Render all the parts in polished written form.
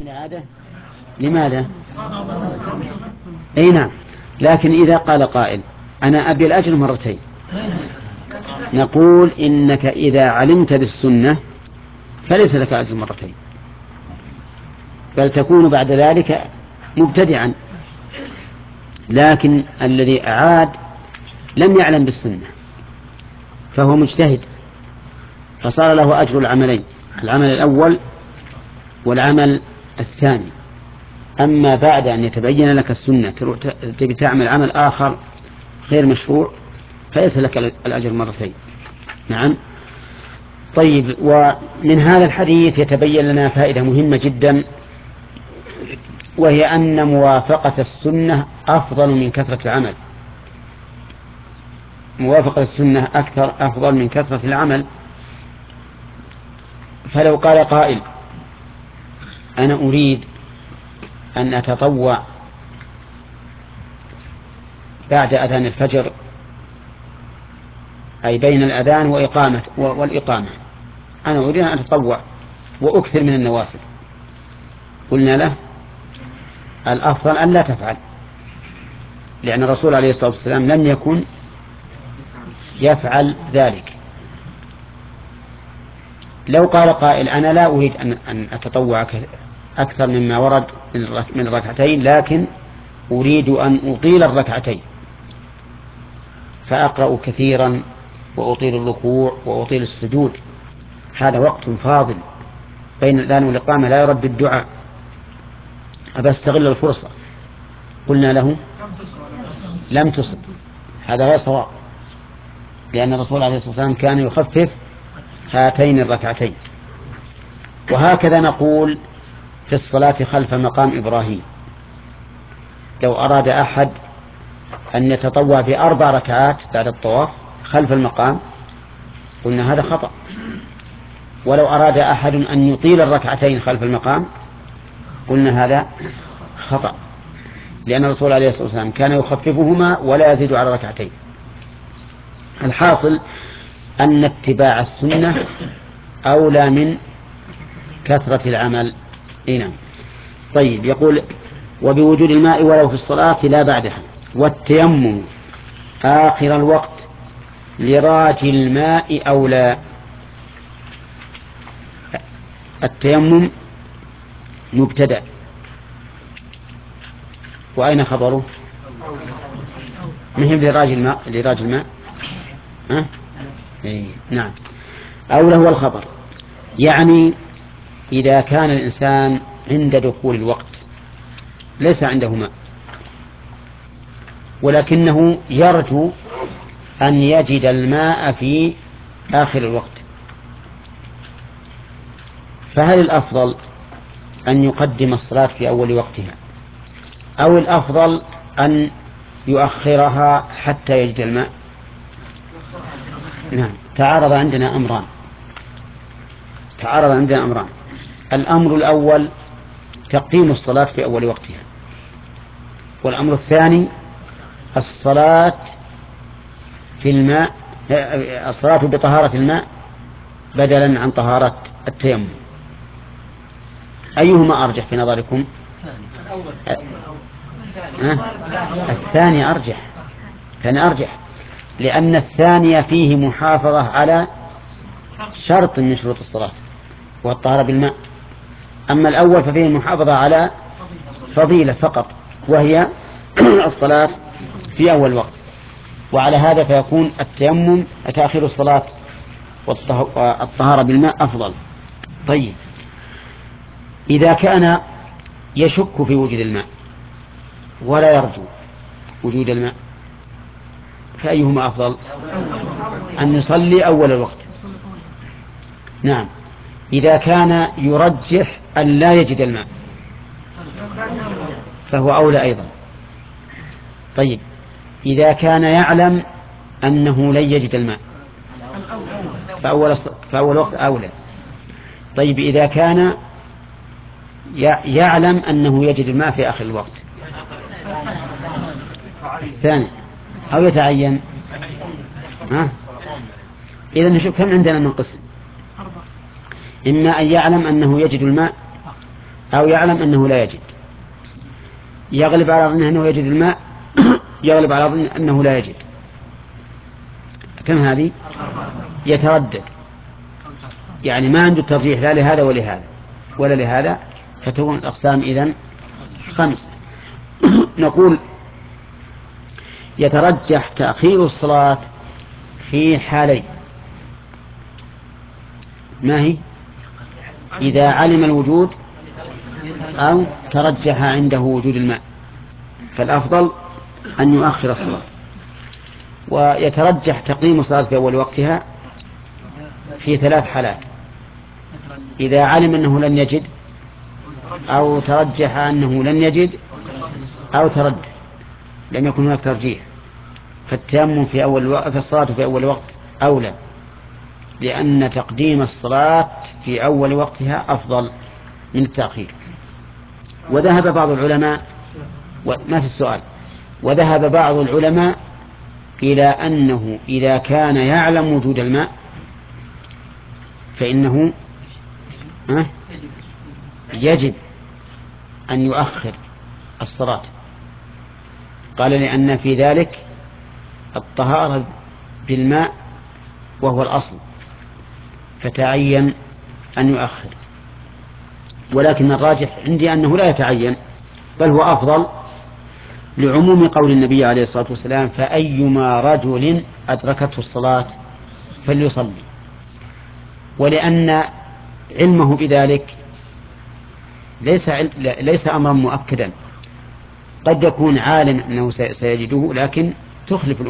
العادة. لماذا؟ أي نعم، لكن إذا قال قائل أنا أبي الأجر مرتين، نقول إنك إذا علمت بالسنة فليس لك أجر مرتين، بل تكون بعد ذلك مبتدعا. لكن الذي أعاد لم يعلم بالسنة فهو مجتهد، فصار له أجر العملين، العمل الأول والعمل الثاني. أما بعد أن يتبين لك السنة تبي تعمل عمل آخر غير مشروع فليس لك الأجر مرتين. نعم. طيب، ومن هذا الحديث يتبين لنا فائدة مهمة جدا، وهي أن موافقة السنة أفضل من كثرة العمل. موافقة السنة أفضل من كثرة العمل. فلو قال قائل أنا أريد أن أتطوع بعد أذان الفجر، أي بين الأذان والإقامة، أنا أريد أن أتطوع وأكثر من النوافل، قلنا له الأفضل أن لا تفعل، لأن الرسول عليه الصلاة والسلام لم يكن يفعل ذلك. لو قال قائل أنا لا أريد أن أتطوع أكثر مما ورد من الركعتين، لكن أريد أن أطيل الركعتين، فأقرأ كثيرا وأطيل الركوع وأطيل السجود، هذا وقت فاضل بين الأذان والإقامة لا يرد الدعاء، أبى أستغل الفرصة، قلنا له لم تصب، هذا غير صواب، لأن الرسول عليه الصلاة والسلام كان يخفف هاتين الركعتين. وهكذا نقول في الصلاة خلف مقام إبراهيم، لو أراد أحد أن يتطوع ب4 ركعات بعد الطواف خلف المقام قلنا هذا خطأ. ولو أراد أحد أن يطيل الركعتين خلف المقام قلنا هذا خطأ، لأن الرسول عليه الصلاة والسلام كان يخففهما ولا يزيد على ركعتين. الحاصل أن اتباع السنة أولى من كثرة العمل. نعم. طيب، يقول وبوجود الماء ولو في الصلاة لا بعدها، والتيمم آخر الوقت لراجي الماء أولى. التيمم مبتدأ، وأين خبره؟ مهم لراجي الماء ها؟ نعم، أولى هو الخبر، يعني إذا كان الإنسان عند دخول الوقت ليس عنده ماء ولكنه يرجو أن يجد الماء في آخر الوقت، فهل الأفضل أن يقدم الصلاة في أول وقتها، أو الأفضل أن يؤخرها حتى يجد الماء؟ نعم، تعارض عندنا أمران. الأمر الأول تقديم الصلاة في أول وقتها، والأمر الثاني الصلاة في الماء، الصلاة بطهارة الماء بدلا عن طهارة التيمم. أيهما أرجح في نظركم؟ الثاني أرجح، لأن الثاني فيه محافظة على شرط من شروط الصلاة والطهارة بالماء، أما الأول ففيه محافظة على فضيلة فقط وهي الصلاة في أول وقت. وعلى هذا فيكون التيمم تأخير الصلاة والطهارة بالماء أفضل. طيب، إذا كان يشك في وجود الماء ولا يرجو وجود الماء فأيهما أفضل؟ أن يصلي أول الوقت. نعم، إذا كان يرجح أن لا يجد الماء فهو أولى أيضا. طيب، إذا كان يعلم أنه لن يجد الماء فأول وقت أولى. طيب، إذا كان يعلم أنه يجد الماء في آخر الوقت الثاني، أو يتعين. إذا نشوف كم عندنا من قسم: إما أن يعلم أنه يجد الماء أو يعلم أنه لا يجد. يغلب على ظنه أنه يجد الماء يغلب على ظنه أنه لا يجد. كم هذه؟ يتردد، يعني ما عنده ترجيح لا لهذا ولهذا ولا لهذا، فتكون الأقسام إذن 5. نقول يترجح تأخير الصلاة في حالين. ما هي؟ إذا علم الوجود أو ترجح عنده وجود الماء، فالأفضل أن يؤخر الصلاة. ويترجح تقديم الصلاة في أول وقتها في 3 حالات: إذا علم أنه لن يجد، أو ترجح أنه لن يجد، أو تردد، لم يكن هناك ترجيح. فالتيمم في الصلاة في أول وقت أولى، لأن تقديم الصلاة في أول وقتها أفضل من التأخير. وذهب بعض العلماء ما في السؤال وذهب بعض العلماء إلى أنه إذا كان يعلم وجود الماء فإنه يجب أن يؤخر الصلاة. قال لأن في ذلك الطهارة بالماء وهو الأصل، فتعين أن يؤخر. ولكن الراجح عندي أنه لا يتعين، بل هو أفضل، لعموم قول النبي عليه الصلاة والسلام: فأيما رجل أدركته الصلاة فليصلي. ولأن علمه بذلك ليس أمرا مؤكدا، قد يكون عالم أنه سيجده، لكن تخلف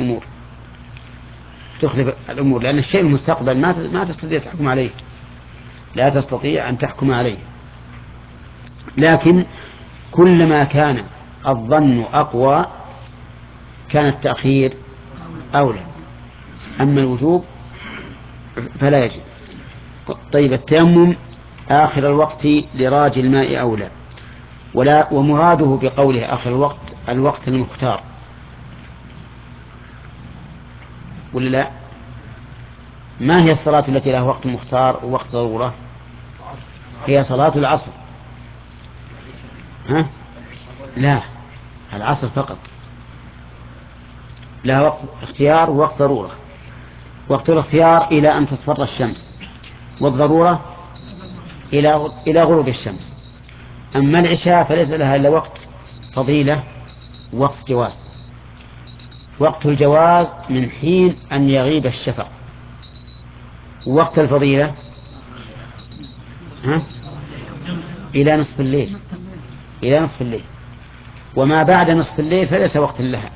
الأمور، لأن الشيء المستقبل ما تستطيع تحكم عليه، لا تستطيع أن تحكم عليه. لكن كلما كان الظن أقوى كان التأخير أولى. أما الوجوب فلا يجب. طيب، التيمم آخر الوقت لراجي الماء أولى، ومراده بقوله آخر الوقت المختار، ولا لا؟ ما هي الصلاة التي لها وقت مختار ووقت ضرورة؟ هي صلاة العصر. لا، العصر فقط لها وقت اختيار ووقت ضرورة. وقت الاختيار إلى أن تصفر الشمس، والضرورة إلى غروب الشمس. أما العشاء فليس لها إلا وقت فضيلة ووقت جواز. وقت الجواز من حين أن يغيب الشفق. ووقت الفضيلة إلى نصف الليل. وما بعد نصف الليل فليس وقت لها.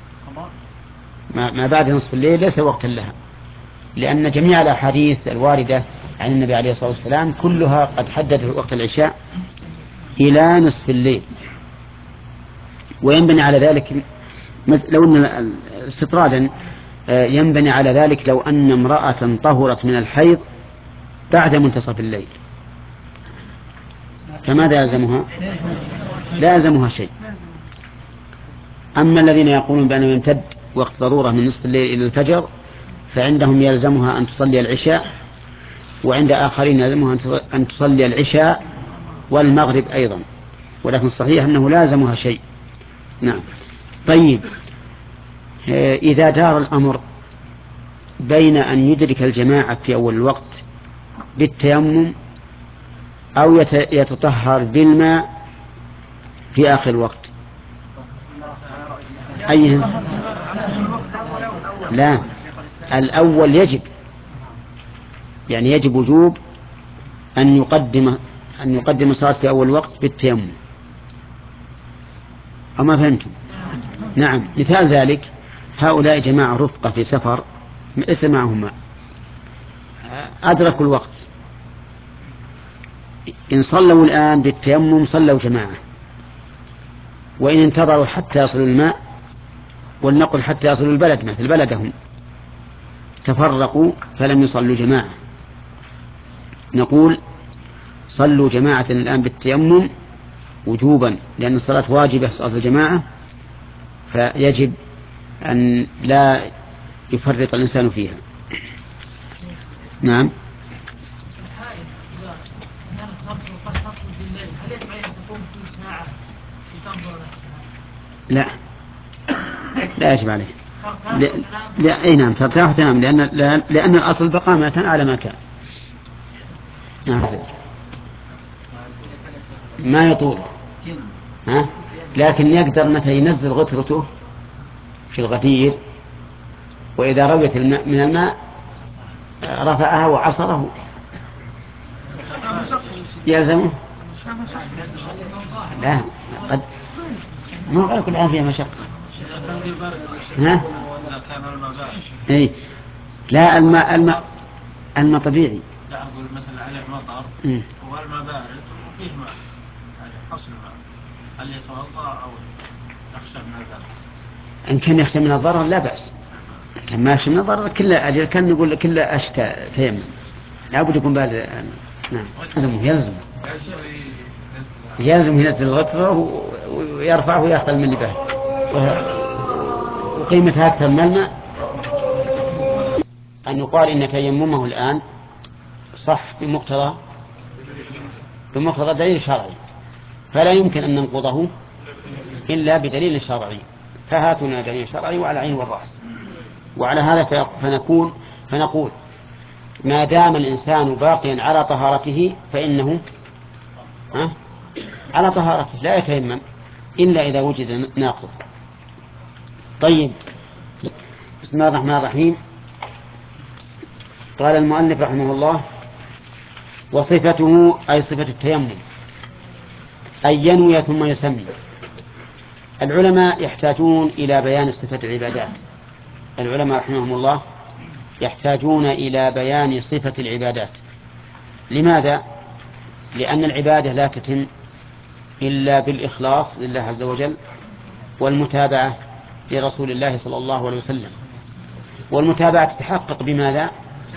ما بعد نصف الليل ليس وقت لها، لأن جميع الأحاديث الواردة عن النبي عليه الصلاة والسلام كلها قد حددت وقت العشاء إلى نصف الليل. وينبني على ذلك لو أن استطرادا ينبني على ذلك لو أن امرأة طهرت من الحيض بعد منتصف الليل، فماذا يلزمها؟ لا يلزمها شيء. أما الذين يقولون بأنه يمتد وقت ضرورة من نصف الليل إلى الفجر فعندهم يلزمها أن تصلي العشاء، وعند آخرين يلزمها أن تصلي العشاء والمغرب أيضا، ولكن الصحيح أنه لازمها شيء. نعم. طيب، إذا دار الأمر بين أن يدرك الجماعة في أول الوقت بالتيمم أو يتطهر بالماء في آخر الوقت، أيهم؟ لا، الأول يجب، يعني يجب وجوب أن يقدم الصلاة في أول وقت بالتيمم. أما فهمتم؟ نعم. مثال ذلك هؤلاء جماعة رفقة في سفر ليس معهم ماء، أدركوا الوقت، إن صلوا الآن بالتيمم صلوا جماعة، وإن انتظروا حتى يصلوا الماء، ولنقل حتى يصلوا البلد مثل بلدهم، تفرقوا فلم يصلوا جماعة، نقول صلوا جماعة الآن بالتيمم وجوبا، لأن الصلاة واجبة صلاة الجماعة، فيجب أن لا يفرط الإنسان فيها. نعم. لا لا يجب عليه. لا اي نعم ترتاح وتنام، لأن الأصل بقاء ما كان على ما كان. ما يطول، لكن يقدر مثلا ينزل غترته في الغدير، وإذا رويت الماء من الماء رفعها وعصره. يلزمه؟ لا قد ما قال كل عام فيها مشقة. ها؟ اي لا، الماء طبيعي. لا أقول مثلا عليه مطر والماء بارد وفيه ماء، يعني أصل الماء، هل يتوضأ أو يخشى من الضرر؟ إن كان يخشى من الضرر لا بأس، كان ما يخشى من الضرر كله أجل، كان نقول كله أشتى تيمم، لابد يكون بارد. نعم يلزم ينزل الغترة ويرفعه ويأخذ من اللي به، وقيمتها أكثر من الماء. أن يقال إن تيممه الآن صح بمقتضى دليل شرعي، فلا يمكن أن ننقضه إلا بدليل شرعي، فهاتنا دليل شرعي وعلى العين والرأس. وعلى هذا فنقول ما دام الإنسان باقيا على طهارته فإنه على طهارته لا يتيمم إلا إذا وجد ناقض. طيب، بسم الله الرحمن الرحيم. قال المؤلف رحمه الله: وصفته أي صفة التيمم أن ينوي ثم يسمي. العلماء يحتاجون إلى بيان صفة العبادات، العلماء رحمهم الله يحتاجون إلى بيان صفة العبادات. لماذا؟ لأن العبادة لا تتم إلا بالإخلاص لله عز وجل والمتابعة لرسول الله صلى الله عليه وسلم. والمتابعة تتحقق بماذا؟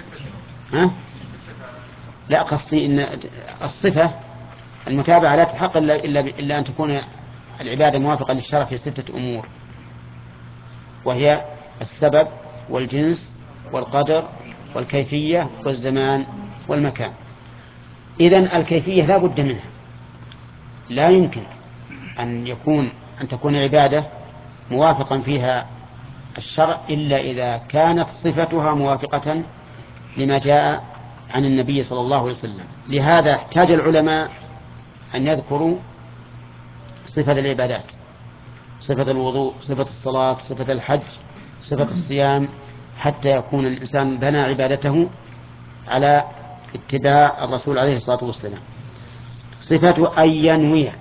لا، قصدي إن الصفة المتابعة لا تتحقق إلا أن تكون العبادة موافقة للشرع في 6 أمور، وهي السبب والجنس والقدر والكيفية والزمان والمكان. إذن الكيفية لا بد منها، لا يمكن أن تكون عبادة موافقا فيها الشرع إلا إذا كانت صفتها موافقة لما جاء عن النبي صلى الله عليه وسلم. لهذا احتاج العلماء أن يذكروا صفة العبادات، صفة الوضوء، صفة الصلاة، صفة الحج، صفة الصيام، حتى يكون الإنسان بنى عبادته على اتباع الرسول عليه الصلاة والسلام. صفة أن ينوي.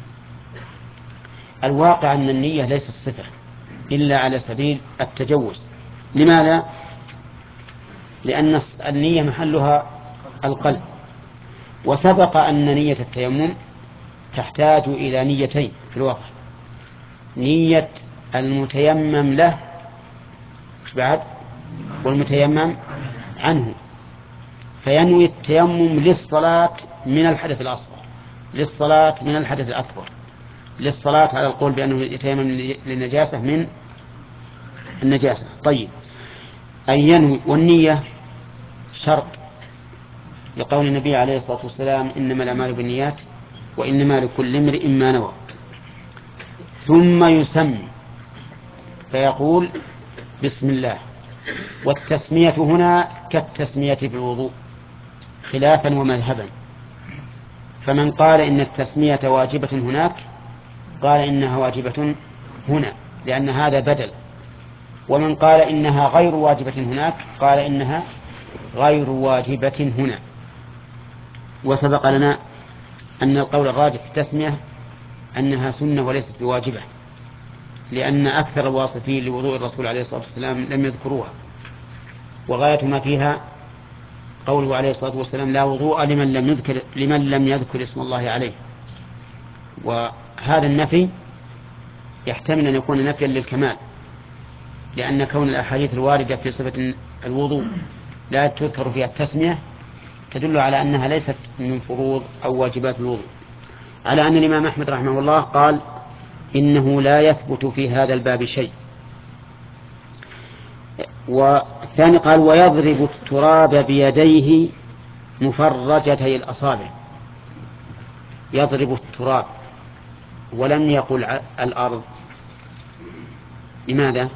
الواقع أن النية ليست صفة إلا على سبيل التجوز. لماذا؟ لأن النية محلها القلب، وسبق أن نية التيمم تحتاج إلى نيتين في الواقع: نية المتيمم له بعد والمتيمم عنه. فينوي التيمم للصلاة من الحدث الأصغر، للصلاة من الحدث الأكبر، للصلاة على القول بأنه يتيمم للنجاسة من النجاسة. طيب، أن ينوي، والنية شرط لقول النبي عليه الصلاة والسلام: إنما الأعمال بالنيات وإنما لكل امرئ ما نوى. ثم يسمي فيقول: بسم الله. والتسمية هنا كالتسمية في الوضوء خلافا ومذهبا، فمن قال إن التسمية واجبة هناك قال إنها واجبة هنا لأن هذا بدل، ومن قال إنها غير واجبة هناك قال إنها غير واجبة هنا. وسبق لنا أن القول الراجح في التسمية أنها سنة وليست بواجبة، لأن أكثر الواصفين لوضوء الرسول عليه الصلاة والسلام لم يذكروها، وغاية ما فيها قوله عليه الصلاة والسلام: لا وضوء لمن لم يذكر اسم الله عليه. وهذا النفي يحتمل أن يكون نفيا للكمال، لأن كون الأحاديث الواردة في صفة الوضوء لا تذكر فيها التسمية تدل على أنها ليست من فروض أو واجبات الوضوء، على أن الإمام أحمد رحمه الله قال: إنه لا يثبت في هذا الباب شيء. والثاني قال: ويضرب التراب بيديه مفرجتي الأصابع. يضرب التراب ولم يقل الأرض. لماذا؟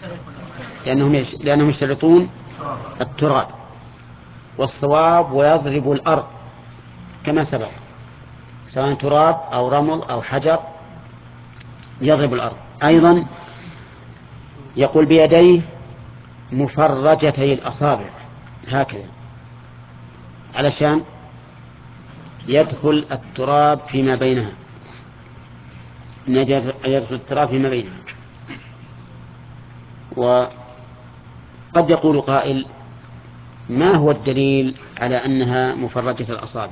لأنهم يشترطون التراب، والصواب ويضرب الأرض كما سبق، سواء تراب أو رمل أو حجر يضرب الأرض. أيضا يقول بيديه مفرجتي الأصابع هكذا علشان يدخل التراب فيما بينها، يدخل التراب فيما بينها. وقد يقول قائل: ما هو الدليل على أنها مفرجة الأصابع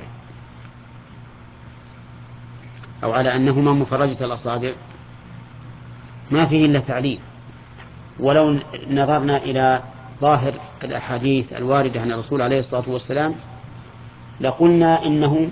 أو على أنهما مفرجة الأصابع؟ ما فيه إلا تعليل. ولو نظرنا إلى ظاهر الأحاديث الواردة عن الرسول عليه الصلاة والسلام لقلنا إنه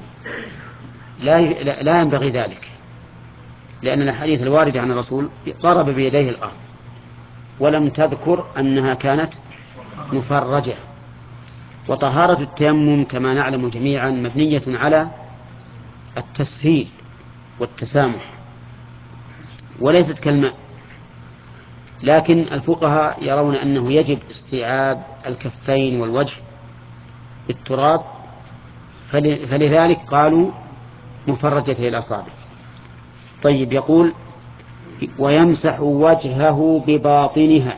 لا ينبغي ذلك، لأن الأحاديث الواردة عن الرسول ضرب بيديه الأرض ولم تذكر أنها كانت مفرجة. وطهارة التيمم كما نعلم جميعا مبنية على التسهيل والتسامح وليست كالماء. لكن الفقهاء يرون أنه يجب استيعاب الكفين والوجه بالتراب، فلذلك قالوا مفرجته الأصابع. طيب، يقول: ويمسح وجهه بباطنها.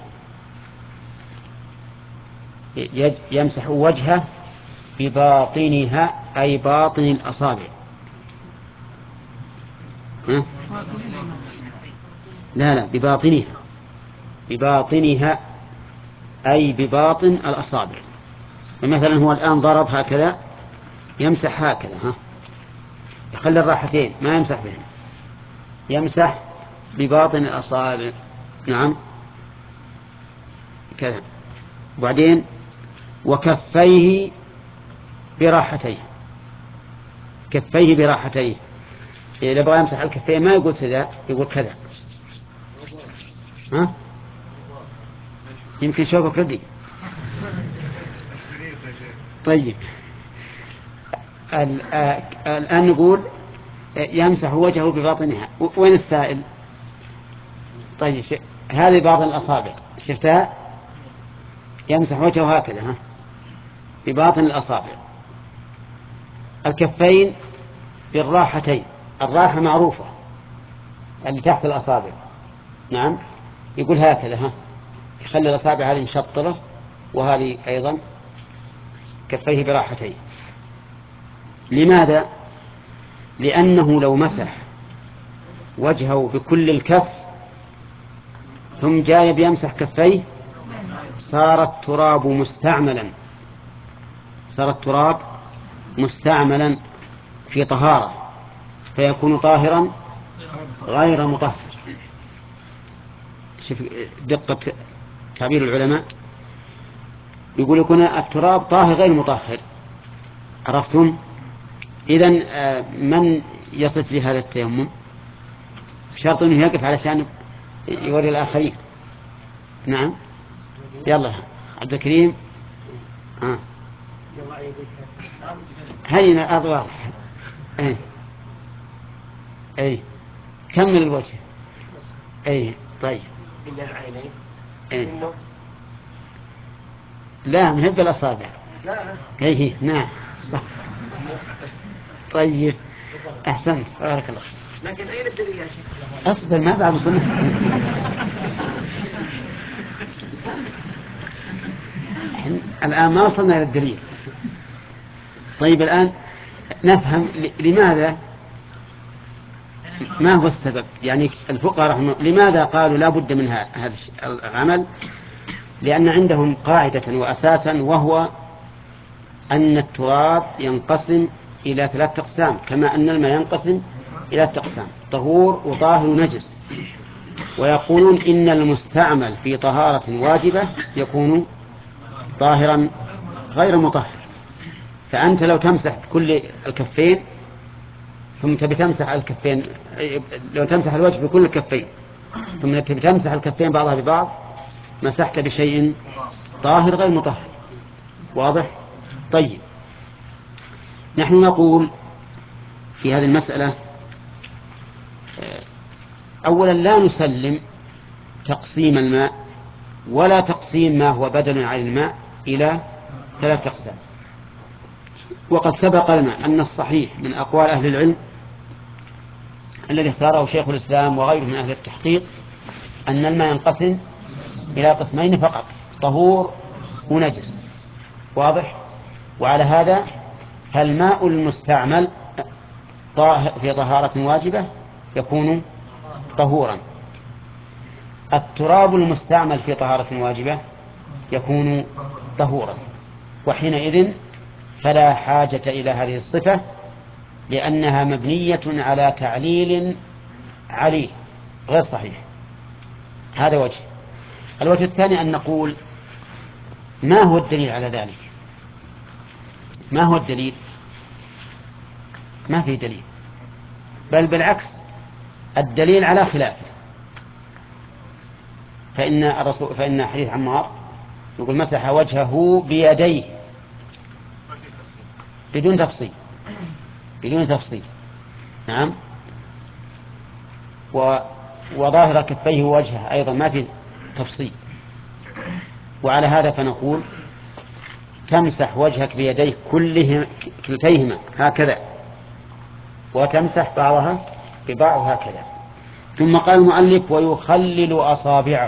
يمسح وجهه بباطنها أي باطن الأصابع. لا، بباطنها أي بباطن الأصابع. فمثلا هو الآن ضرب هكذا، يمسح هكذا، يخلي الراحتين ما يمسح بهم، يمسح بباطن الأصابع. نعم كذا. وبعدين وكفيه براحتيه. كفيه براحتيه، إذا بغى يمسح الكفين ما يقول كذا، يقول كذا. يمكن شوفك ردي. طيب، الآن نقول يمسح وجهه بباطنها. وين السائل؟ طيب، هذه باطن الأصابع شفتها؟ يمسح وجهه هكذا بباطن الأصابع. الكفين بالراحتين، الراحة معروفة اللي تحت الأصابع. نعم، يقول هكذا يخلي الأصابع هذه مشطرة وهذه أيضا كفيه براحتين. لماذا؟ لأنه لو مسح وجهه بكل الكف ثم جاء بيمسح كفيه صار التراب مستعملا في طهارة، فيكون طاهرا غير مطهر. شوف دقة تعبير العلماء، يقول يكون التراب طاهر غير مطهر. عرفتم؟ إذن من يصف لهذا التيمم؟ شرط أنه يقف علشان يوري الآخرين. نعم، يلا عبد الكريم. هينا الأرض واضحة. أي كمل الوجه. طيب. لا، مهب الأصابع. نعم صح. طيب، أحسنت، بارك الله. لكن أين الدليل يا شيخ؟ أصبر، ما بعد وصلنا. الآن ما وصلنا إلى الدليل. طيب، الآن نفهم لماذا، ما هو السبب. يعني الفقهاء رحمه لماذا قالوا لا بد من هذا العمل؟ لأن عندهم قاعدة وأساسا، وهو أن التراب ينقسم إلى 3 أقسام، كما أن الماء ينقسم إلى 3 أقسام: طهور وطاهر ونجس. ويقولون إن المستعمل في طهارة واجبة يكون طاهرا غير مطهر. فأنت لو تمسح كل الكفين ثم تبي تمسح الكفين، لو تمسح الوجه بكل الكفين ثم تبي تمسح الكفين بعضها ببعض، مسحت بشيء طاهر غير مطهر. واضح؟ طيب، نحن نقول في هذه المسألة أولا لا نسلم تقسيم الماء ولا تقسيم ما هو بدل عن الماء إلى 3 أقسام. وقد سبق لنا أن الصحيح من أقوال أهل العلم الذي اختاره شيخ الإسلام وغيره من أهل التحقيق أن الماء ينقسم إلى قسمين فقط: طهور ونجس. واضح؟ وعلى هذا فالماء المستعمل في طهارة واجبة يكون طهورا، التراب المستعمل في طهارة واجبة يكون طهورا، وحينئذ فلا حاجة إلى هذه الصفة لأنها مبنية على تعليل عليه غير صحيح. هذا وجه. الوجه الثاني أن نقول ما هو الدليل على ذلك؟ ما هو الدليل؟ ما في دليل، بل بالعكس الدليل على خلافه. فإن حديث عمار يقول مسح وجهه بيديه بدون تفصيل، بدون تفصيل. نعم. وظاهر كفيه ووجهه أيضا ما في تفصيل. وعلى هذا فنقول تمسح وجهك بيديك كلتيهما هكذا، وتمسح بعضها ببعض هكذا. ثم قال المؤلف ويخلل أصابعه.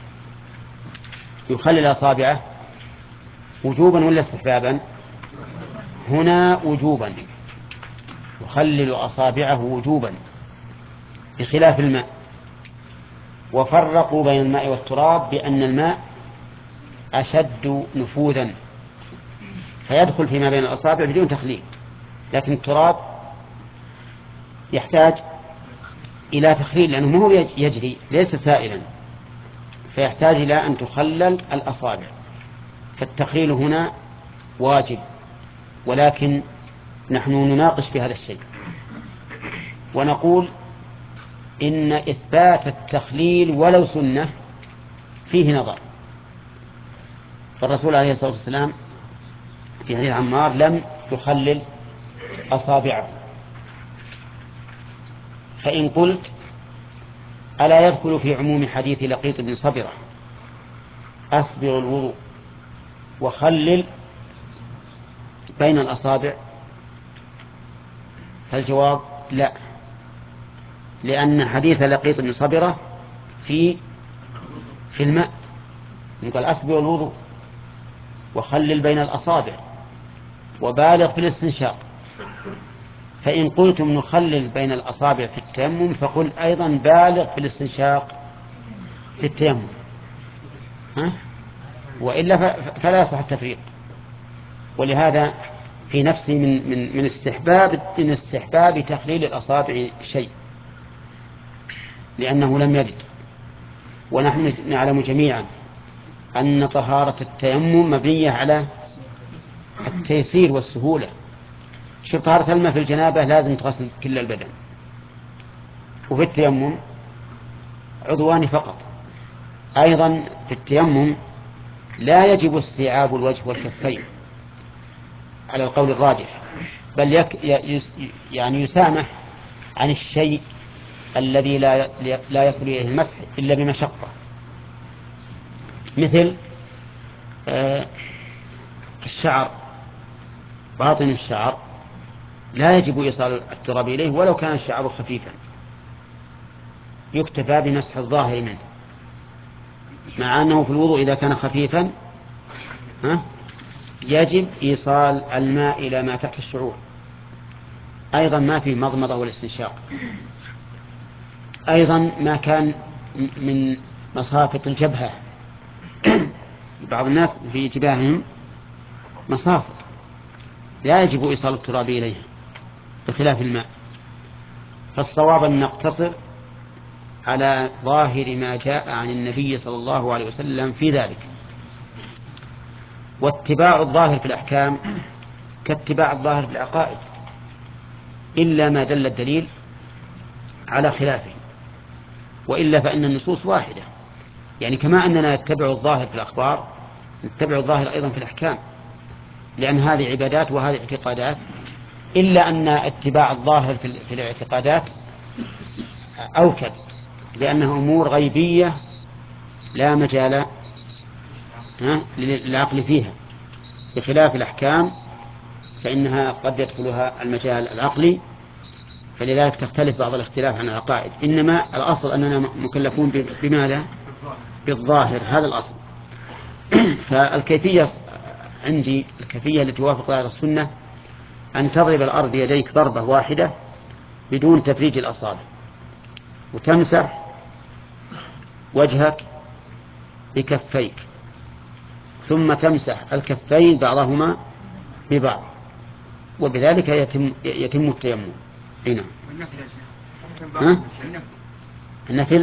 يخلل أصابعه وجوبا ولا استحبابا؟ هنا وجوبا، يخلل أصابعه وجوبا بخلاف الماء. وفرقوا بين الماء والتراب بأن الماء أشد نفوذا فيدخل فيما بين الأصابع بدون تخليل، لكن التراب يحتاج إلى تخليل لأنه ما هو يجري، ليس سائلا، فيحتاج إلى أن تخلل الأصابع، فالتخليل هنا واجب. ولكن نحن نناقش في هذا الشيء ونقول إن إثبات التخليل ولو سنة فيه نظر. فالرسول عليه الصلاة والسلام في حديث عمار لم يخلل أصابعه. فإن قلت ألا يدخل في عموم حديث لقيط بن صبرة أسبغ الوضوء وخلل بين الأصابع؟ فالجواب لا، لأن حديث لقيط بن صبرة في الماء، يقول أسبغ الوضوء وخلل بين الأصابع وبالغ في الاستنشاق. فإن قلتم نخلل بين الأصابع في التيمم فقل أيضا بالغ في الاستنشاق في التيمم، وإلا فلا يصح التفريق. ولهذا في نفسي من استحباب تخليل الأصابع شيء، لأنه لم يرد. ونحن نعلم جميعا أن طهارة التيمم مبنية على التيسير والسهولة. شوف طهارة الماء في الجنابة لازم تغسل كل البدن، وفي التيمم عضوان فقط. أيضا في التيمم لا يجب استيعاب الوجه والكفين على القول الراجح، بل يعني يسامح عن الشيء الذي لا يصل إليه المسح إلا بمشقة، مثل الشعر، باطن الشعر لا يجب إيصال التراب إليه ولو كان الشعر خفيفا، يكتفى بمسح الظاهر منه، مع أنه في الوضوء إذا كان خفيفا يجب إيصال الماء إلى ما تحت الشعور. أيضا ما في مضمضة والاستنشاق. أيضا ما كان من مصافط الجبهة، بعض الناس في جباههم مصافط لا يجب إيصال التراب إليها بخلاف الماء. فالصواب أن نقتصر على ظاهر ما جاء عن النبي صلى الله عليه وسلم في ذلك. واتباع الظاهر في الأحكام كاتباع الظاهر في العقائد، إلا ما دل الدليل على خلافه، وإلا فإن النصوص واحدة. يعني كما أننا نتبع الظاهر في الأخبار نتبع الظاهر أيضا في الأحكام، لأن هذه عبادات وهذه اعتقادات إلا أن اتباع الظاهر في الاعتقادات أوكد، لأنها أمور غيبية لا مجال للعقل فيها، بخلاف الأحكام فإنها قد يدخلها المجال العقلي، فلذلك تختلف بعض الاختلاف عن العقائد. إنما الأصل أننا مكلفون بماذا؟ بالظاهر، هذا الأصل. فالكيفية عندي، الكيفية التي توافق على السنة أن تضرب الأرض بيديك ضربة واحدة بدون تفريج الأصابع، وتمسح وجهك بكفيك، ثم تمسح الكفين بعضهما ببعض، وبذلك يتم التيمم. هنا النفل،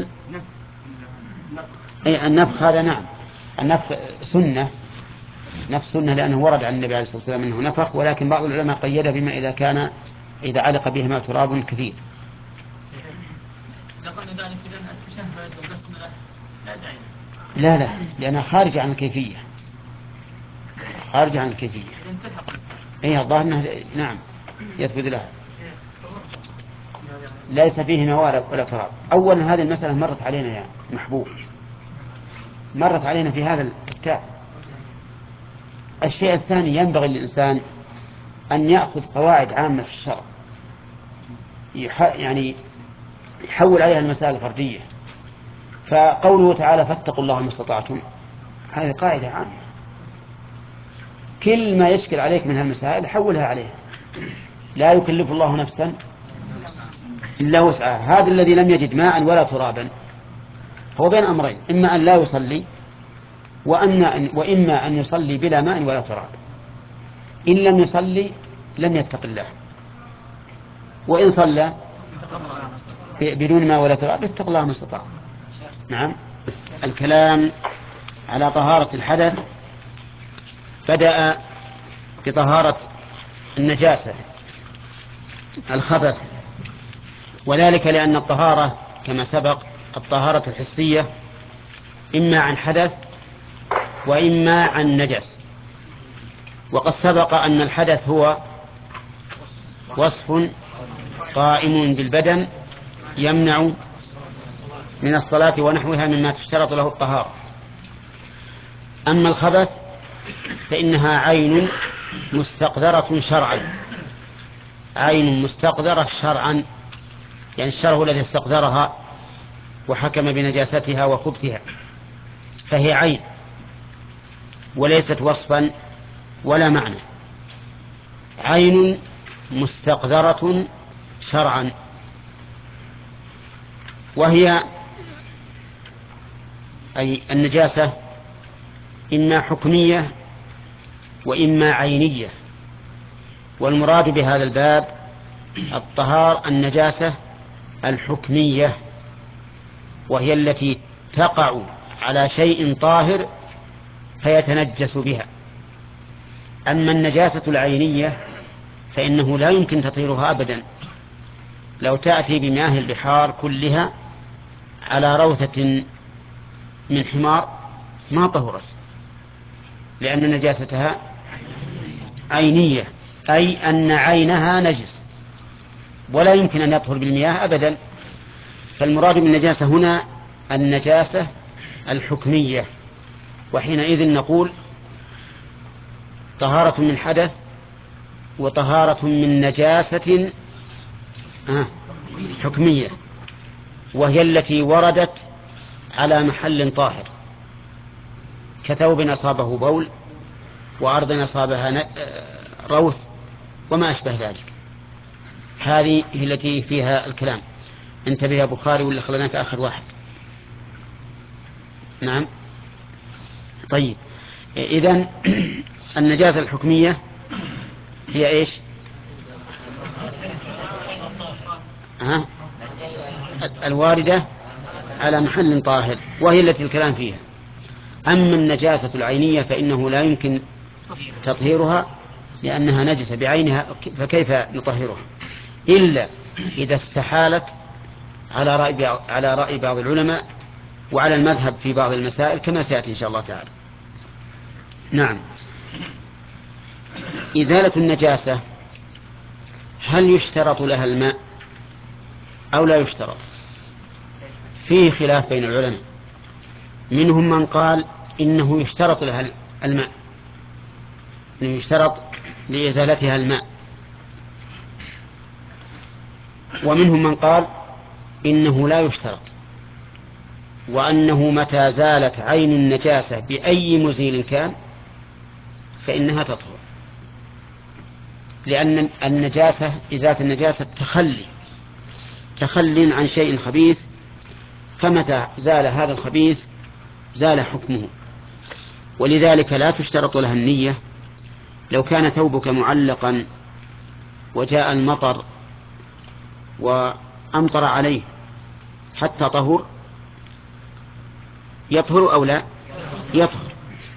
أي النفخ هذا نعم، النفخ سنة، نفس سنة، لأنه ورد عن النبي عليه الصلاة والسلام أنه نفخ، ولكن بعض العلماء قيده بما إذا علق بهما تراب كثير. لا، لأنها خارجة عن الكيفية، خارجة عن الكيفية. أي الظاهر أنه نعم يثبت لها، ليس فيه نوار ولا تراب. أولا هذه المسألة مرت علينا يا محبوب، مرت علينا في هذا الكتاب. الشيء الثاني، ينبغي للإنسان أن يأخذ قواعد عامة في الشرع، يعني يحول عليها المسائل الفردية. فقوله تعالى فاتقوا الله ما استطعتم، هذه قاعدة عامة، كل ما يشكل عليك من هالمسائل حولها عليها، لا يكلف الله نفسا إلا وسعها. هذا الذي لم يجد ماء ولا ترابا هو بين أمرين، إما أن لا يصلي وإما أن يصلي بلا ماء ولا تراب. إن لم يصلي لم يتق الله، وإن صلى بدون ماء ولا تراب اتق الله ما استطاع. نعم. الكلام على طهارة الحدث بدأ بطهارة النجاسة الخبث، وذلك لأن الطهارة كما سبق الطهارة الحسية إما عن حدث وإما عن نجس. وقد سبق أن الحدث هو وصف قائم بالبدن يمنع من الصلاة ونحوها مما تشترط له الطهارة. أما الخبث فإنها عين مستقدرة شرعا، عين مستقدرة شرعا، يعني الشرع هو الذي استقدرها وحكم بنجاستها وخبثها، فهي عين وليست وصفا ولا معنى، عين مستقدرة شرعا. وهي أي النجاسة إما حكمية وإما عينية، والمراد بهذا الباب النجاسة الحكمية، وهي التي تقع على شيء طاهر فيتنجس بها. أما النجاسة العينية فإنه لا يمكن تطهيرها أبدا، لو تأتي بمياه البحار كلها على روثة من حمار ما طهرت، لأن نجاستها عينية، أي أن عينها نجس ولا يمكن أن يطهر بالمياه أبدا. فالمراد من النجاسة هنا النجاسة الحكمية، وحينئذ نقول طهارة من حدث وطهارة من نجاسة حكمية، وهي التي وردت على محل طاهر، كثوب أصابه بول، وأرض أصابها روث، وما أشبه ذلك. هذه هي التي فيها الكلام. انتبه يا بخاري واللي خلناك آخر واحد. نعم. طيب إذن النجاسة الحكمية هي إيش؟ الواردة على محل طاهر، وهي التي الكلام فيها. أما النجاسة العينية فإنه لا يمكن تطهيرها لأنها نجسة بعينها، فكيف نطهرها إلا إذا استحالت على رأي بعض العلماء وعلى المذهب في بعض المسائل كما سيأتي إن شاء الله تعالى. نعم. إزالة النجاسة هل يشترط لها الماء أو لا يشترط؟ فيه خلاف بين العلماء، منهم من قال إنه يشترط لها الماء، إنه يشترط لإزالتها الماء، ومنهم من قال إنه لا يشترط، وأنه متى زالت عين النجاسة بأي مزيل كان فإنها تطهر، لأن النجاسة إزالة النجاسة تخلي عن شيء خبيث، فمتى زال هذا الخبيث زال حكمه. ولذلك لا تشترط لها النية. لو كان ثوبك معلقا وجاء المطر وأمطر عليه حتى طهر، يطهر أو لا؟ يطهر.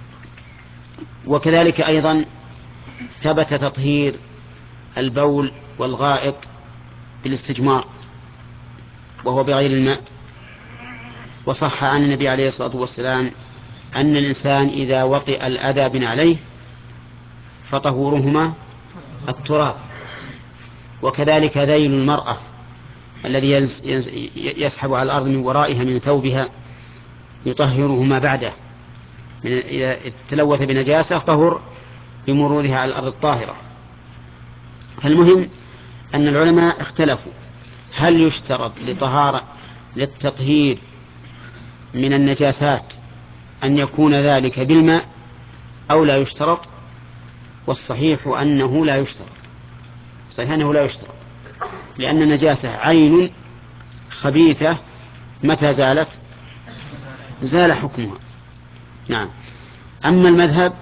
وكذلك أيضا ثبت تطهير البول والغائط بالاستجمار وهو بغير الماء، وصح عن النبي عليه الصلاة والسلام أن الإنسان إذا وطئ الأذى بنعليه فطهورهما التراب. وكذلك ذيل المرأة الذي يسحب على الأرض من ورائها من ثوبها يطهره ما بعده، إذا تلوث بنجاسة طهر بمرورها على الأرض الطاهرة. فالمهم أن العلماء اختلفوا هل يشترط للتطهير من النجاسات أن يكون ذلك بالماء أو لا يشترط. والصحيح أنه لا يشترط، صحيح أنه لا يشترط، لأن النجاسة عين خبيثة متى زالت زال حكمها. نعم. أما المذهب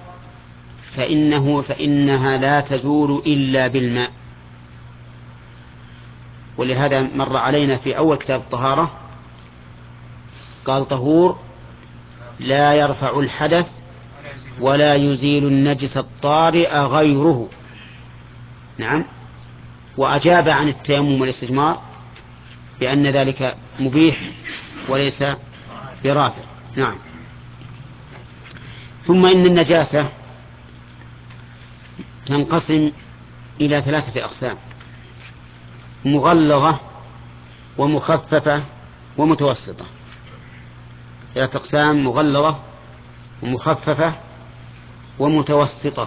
فإنها لا تزول إلا بالماء، ولهذا مر علينا في أول كتاب الطهارة قال طهور لا يرفع الحدث ولا يزيل النجس الطارئ غيره. نعم. وأجاب عن التيمم والاستجمار بأن ذلك مبيح وليس برافع. نعم. ثم إن النجاسة تنقسم إلى 3 أقسام: مغلظة ومخففة ومتوسطة. 3 أقسام: مغلظة ومخففة ومتوسطة.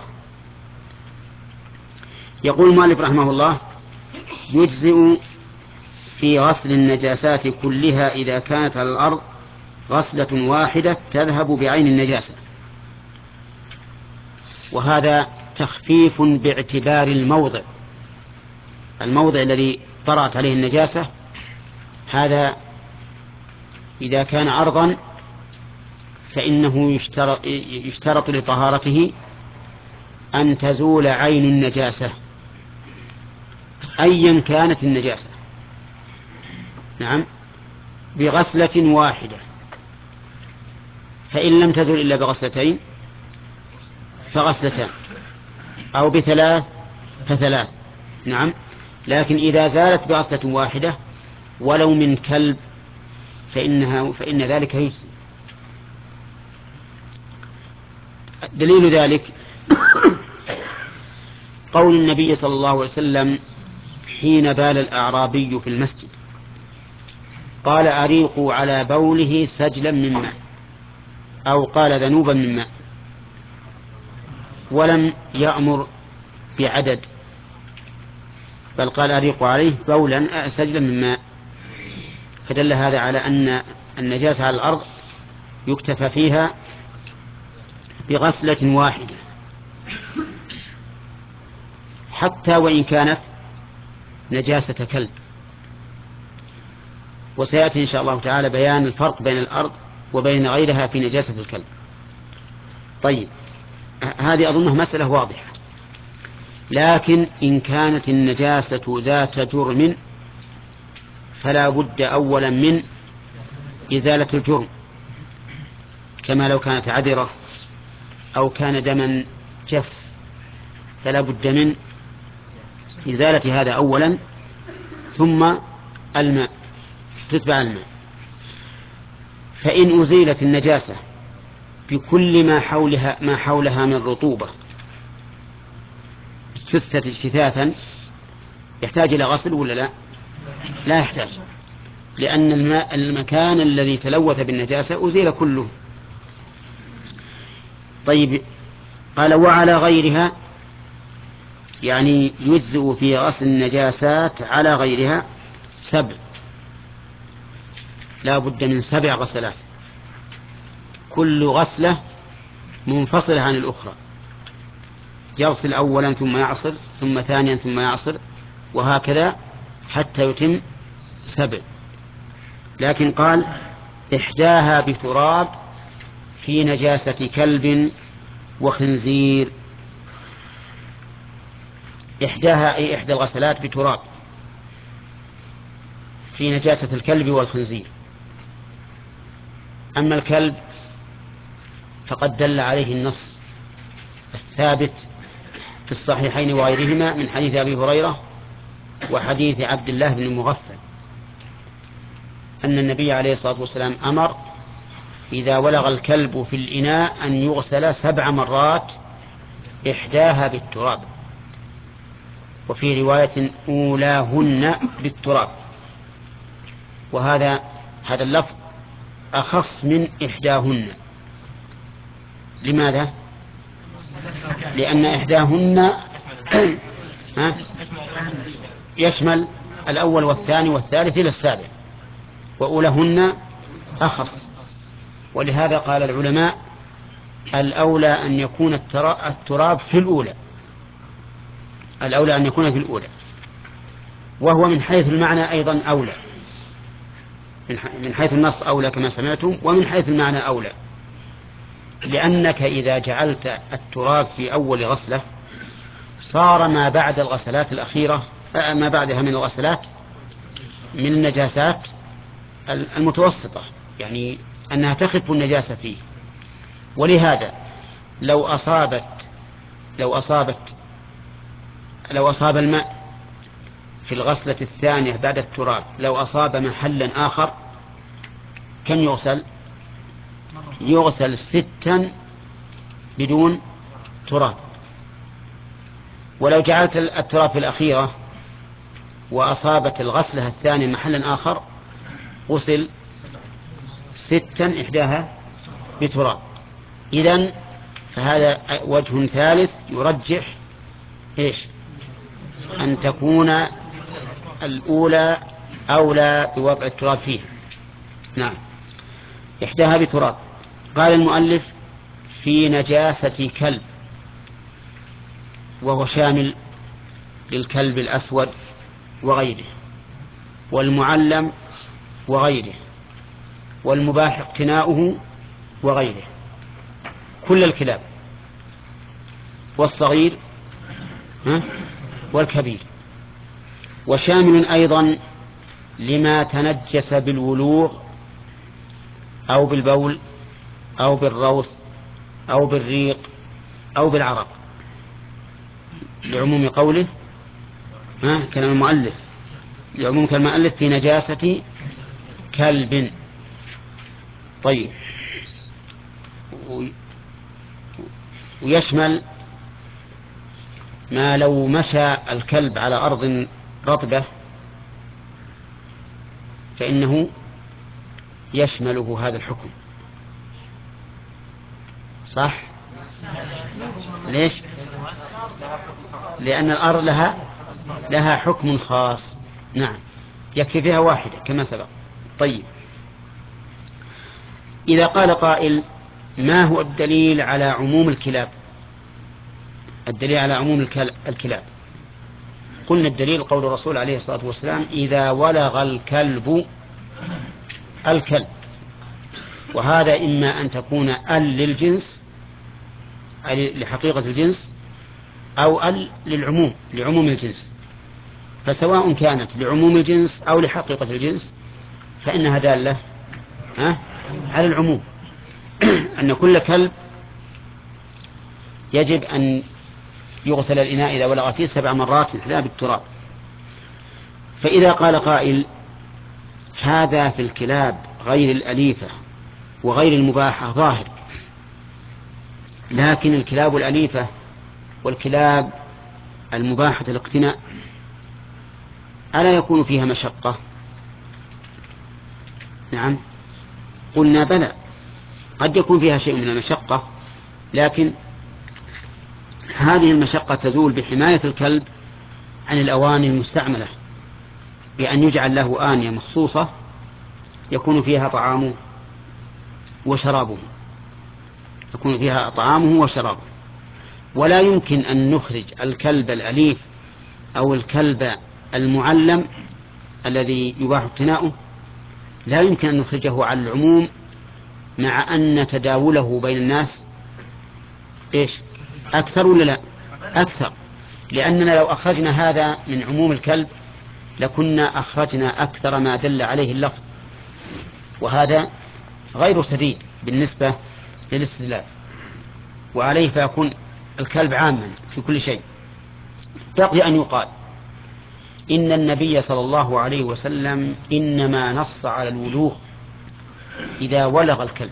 يقول المؤلف رحمه الله: يجزئ في غسل النجاسات كلها إذا كانت على الأرض غسلة واحدة تذهب بعين النجاسة. وهذا تخفيف باعتبار الموضع الذي طرأت عليه النجاسة، هذا إذا كان عرضا فإنه يشترط لطهارته أن تزول عين النجاسة أيا كانت النجاسة. نعم. بغسلة واحدة، فإن لم تزل إلا بغسلتين فغسلتان، أو ب3 ف3. نعم. لكن إذا زالت بغسلة واحدة ولو من كلب فإن ذلك يجزي. دليل ذلك قول النبي صلى الله عليه وسلم حين بال الأعرابي في المسجد قال: أريقوا على بوله سجلا من ماء، أو قال ذنوبا من ماء، ولم يأمر بعدد، بل قال: أريقوا عليه بولا سجلا من ماء. فدل هذا على أن النجاسة على الأرض يكتفى فيها بغسلة واحدة، حتى وإن كانت نجاسة كلب. وسيأتي إن شاء الله تعالى بيان الفرق بين الأرض وبين غيرها في نجاسة الكلب. طيب، هذه أظنها مسألة واضحة. لكن إن كانت النجاسة ذات جرم فلا بد أولا من إزالة الجرم، كما لو كانت عذرة أو كان دما جف، فلا بد من إزالة هذا أولا، ثم الماء، تتبع الماء. فإن أزيلت النجاسة بكل ما حولها من رطوبة اجتثت اجتثاثا يحتاج إلى غسل ولا لا؟ لا يحتاج، لأن المكان الذي تلوث بالنجاسة أزيل كله. طيب، قال وعلى غيرها، يعني يجزئ في غسل النجاسات على غيرها 7، لا بد من 7 غسلات، كل غسلة منفصلة عن الأخرى، يغسل أولا ثم يعصر، ثم ثانيا ثم يعصر، وهكذا حتى يتم 7. لكن قال إحداها بتراب في نجاسة كلب وخنزير. إحداها أي إحدى الغسلات بتراب في نجاسة الكلب والخنزير. أما الكلب فقد دل عليه النص الثابت في الصحيحين وغيرهما من حديث أبي هريرة وحديث عبد الله بن المغفل أن النبي عليه الصلاة والسلام أمر إذا ولغ الكلب في الإناء أن يغسل 7 مرات، إحداها بالتراب، وفي رواية أولاهن بالتراب. وهذا اللفظ أخص من إحداهن. لماذا؟ لأن إحداهن يشمل الأول والثاني والثالث إلى 7، وأولهن أخص. ولهذا قال العلماء الأولى أن يكون التراب في الأولى، الأولى أن يكون في الأولى، وهو من حيث المعنى أيضا أولى، من حيث النص أولى كما سمعتم، ومن حيث المعنى أولى، لأنك إذا جعلت التراب في أول غسلة صار ما بعد الغسلات الأخيرة، ما بعدها من الغسلات من النجاسات المتوسطة، يعني أنها تخف النجاسة فيه. ولهذا لو أصاب الماء في الغسلة الثانية بعد التراب، لو أصاب محلا آخر كم يغسل؟ يغسل 6 بدون تراب. ولو جعلت التراب في الأخيرة وأصابت الغسلة الثانية محلا آخر غسل 6 إحداها بتراب. إذن فهذا وجه ثالث يرجح إيش؟ أن تكون الأولى أولى بوضع التراب فيها. نعم، إحداها بتراب. قال المؤلف في نجاسة كلب، وهو شامل للكلب الأسود وغيره، والمعلم وغيره، والمباح اقتناؤه وغيره، كل الكلاب، والصغير والكبير. وشامل أيضا لما تنجس بالولوغ أو بالبول أو بالروث أو بالريق أو بالعرق، لعموم قوله كلام المؤلف، لعموم كلام المؤلف في نجاسة كلب. طيب، ويشمل ما لو مشى الكلب على أرض رطبة فإنه يشمله هذا الحكم. صح؟ ليش؟ لأن الأرض لها حكم خاص. نعم، يكفي فيها واحدة كما سبق. طيب، إذا قال قائل ما هو الدليل على عموم الكلاب؟ الدليل على عموم الكلاب، قلنا الدليل قول الرسول عليه الصلاة والسلام إذا ولغ الكلب الكلب، وهذا إما أن تكون للجنس أي لحقيقة الجنس، أو للعموم لعموم الجنس. فسواء كانت لعموم الجنس أو لحقيقة الجنس فإنها دالة على العموم أن كل كلب يجب أن يغسل الإناء إذا ولغ فيه 7 مرات إحداها بالتراب. فإذا قال قائل هذا في الكلاب غير الأليفة وغير المباحة ظاهر، لكن الكلاب الأليفة والكلاب المباحة الاقتناء ألا يكون فيها مشقة؟ نعم، قلنا بلى، قد يكون فيها شيء من المشقة، لكن هذه المشقة تزول بحماية الكلب عن الأواني المستعملة، بأن يجعل له آنية مخصوصة يكون فيها طعامه وشرابه، يكون فيها طعامه وشرابه. ولا يمكن أن نخرج الكلب الأليف أو الكلب المعلم الذي يباح اقتناؤه، لا يمكن أن نخرجه على العموم، مع أن تداوله بين الناس إيش أكثر ولا لا؟ أكثر، لأننا لو أخرجنا هذا من عموم الكلب لكنا أخرجنا أكثر ما دل عليه اللفظ، وهذا غير سديد بالنسبة للاستدلال، وعليه فيكون الكلب عاما في كل شيء. بقي أن يقال إن النبي صلى الله عليه وسلم إنما نص على الولوغ إذا ولغ الكلب،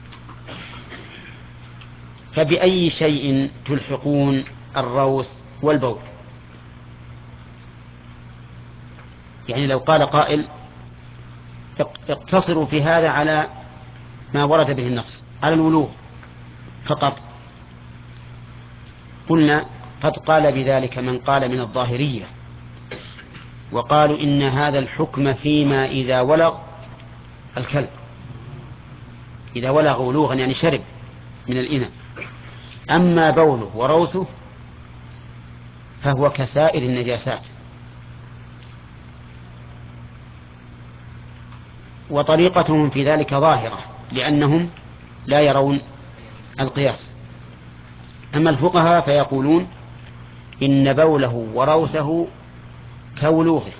فبأي شيء تلحقون الروث والبول؟ يعني لو قال قائل اقتصروا في هذا على ما ورد به النص على الولوغ فقط، قلنا قد قال بذلك من قال من الظاهرية، وقالوا إن هذا الحكم فيما إذا ولغ الكلب، إذا ولغ ولوغا يعني شرب من الإناء، أما بوله وروثه فهو كسائر النجاسات. وطريقتهم في ذلك ظاهرة لأنهم لا يرون القياس. أما الفقهاء فيقولون إن بوله وروثه كولوغه،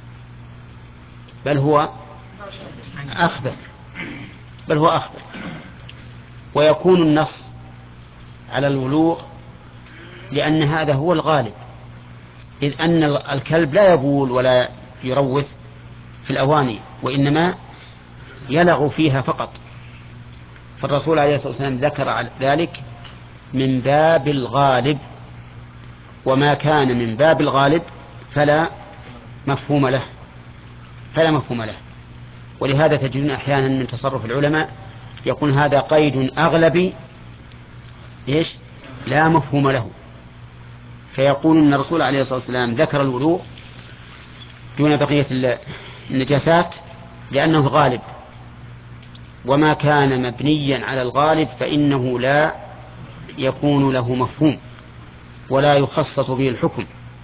بل هو أخبث، بل هو أخبث. ويكون النص على الولوغ لأن هذا هو الغالب، إذ أن الكلب لا يبول ولا يروث في الأواني، وإنما يلغ فيها فقط. فالرسول عليه الصلاة والسلام ذكر ذلك من باب الغالب، وما كان من باب الغالب فلا مفهوم له، فلا مفهوم له. ولهذا تجدون أحيانا من تصرف العلماء يكون هذا قيد أغلبي إيش لا مفهوم له، فيقول أن الرسول عليه الصلاة والسلام ذكر الولوغ دون بقية النجاسات لأنه غالب، وما كان مبنيا على الغالب فإنه لا يكون له مفهوم ولا يخصص به الحكم.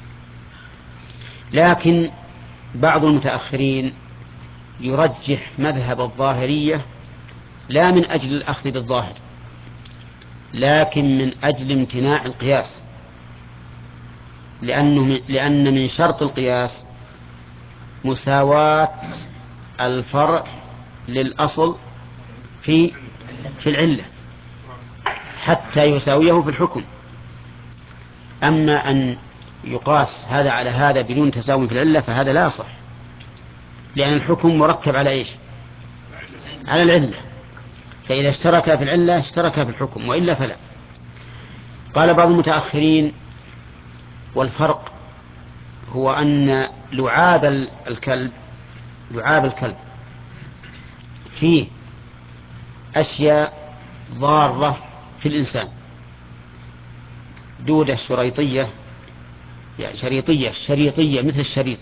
لكن بعض المتأخرين يرجح مذهب الظاهرية لا من أجل الأخذ بالظاهر، لكن من أجل امتناع القياس، لأن من شرط القياس مساواة الفرع للأصل في العلة حتى يساويه في الحكم. أما أن يقاس هذا على هذا بدون تساوي في العلة فهذا لا يصح، لأن الحكم مركب على إيش؟ على العلة، فإذا اشترك في العلة اشترك في الحكم، وإلا فلا. قال بعض المتأخرين والفرق هو أن لعاب الكلب فيه أشياء ضارة في الإنسان، دودة شريطية، يعني شريطية مثل الشريط،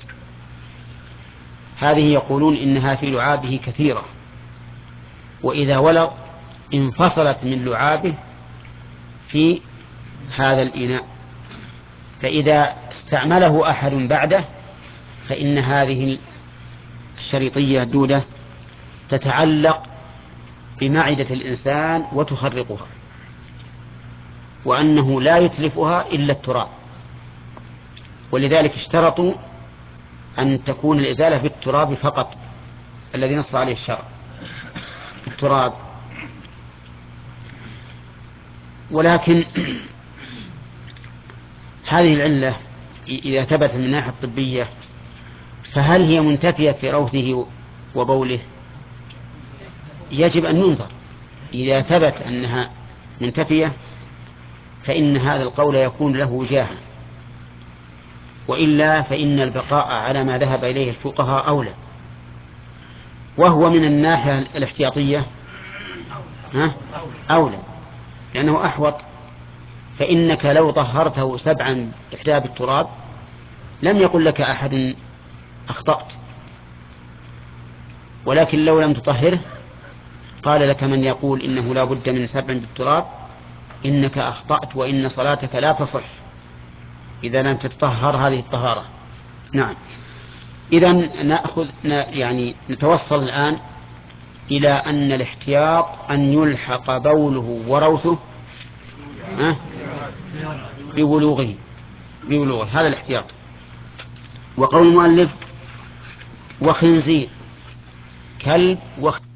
هذه يقولون إنها في لعابه كثيرة، وإذا ولغ انفصلت من لعابه في هذا الإناء، فإذا استعمله أحد بعده فإن هذه الشريطية الدودة تتعلق بمعدة الإنسان وتخرقها، وأنه لا يتلفها إلا التراب. ولذلك اشترطوا أن تكون الإزالة بالتراب فقط الذي نص عليه الشرع، التراب. ولكن هذه العلة إذا ثبت من الناحية الطبية فهل هي منتفية في روثه وبوله؟ يجب أن ننظر. إذا ثبت أنها منتفية فإن هذا القول يكون له وجاهة، وإلا فإن البقاء على ما ذهب إليه الفقهاء أولى، وهو من الناحية الاحتياطية أولى، لأنه أحوط. فإنك لو طهرته 7 إحدى بالتراب لم يقل لك أحد أخطأت، ولكن لو لم تطهره قال لك من يقول إنه لا بد من 7 بالتراب إنك أخطأت، وإن صلاتك لا تصح إذا لم تتطهر هذه الطهارة. نعم. إذن يعني نتوصل الآن إلى أن الاحتياط أن يلحق بوله وروثه بولوغه، هذا الاحتياط. وقول المؤلف وخنزير كلب